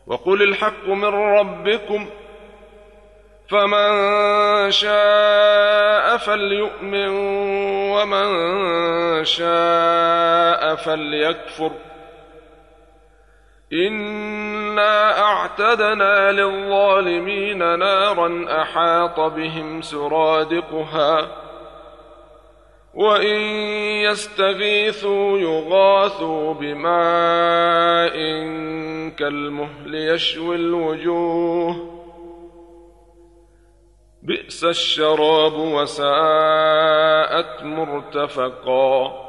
وقل الحق من ربكم فمن شاء فليؤمن ومن شاء فليكفر إنا أعتدنا للظالمين نارا أحاط بهم سرادقها وإن يستغيثوا يغاثوا بماء كالمهل يشوي الوجوه بئس الشراب وساءت مرتفقا